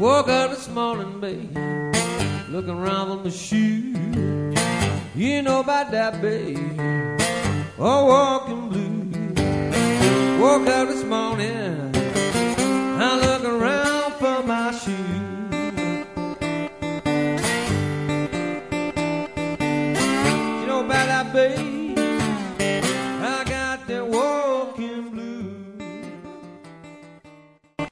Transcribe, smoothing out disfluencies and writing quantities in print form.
Woke up this morning, babe, looking around for my shoes. You know about that, babe, oh, walking blues. Woke up this morning,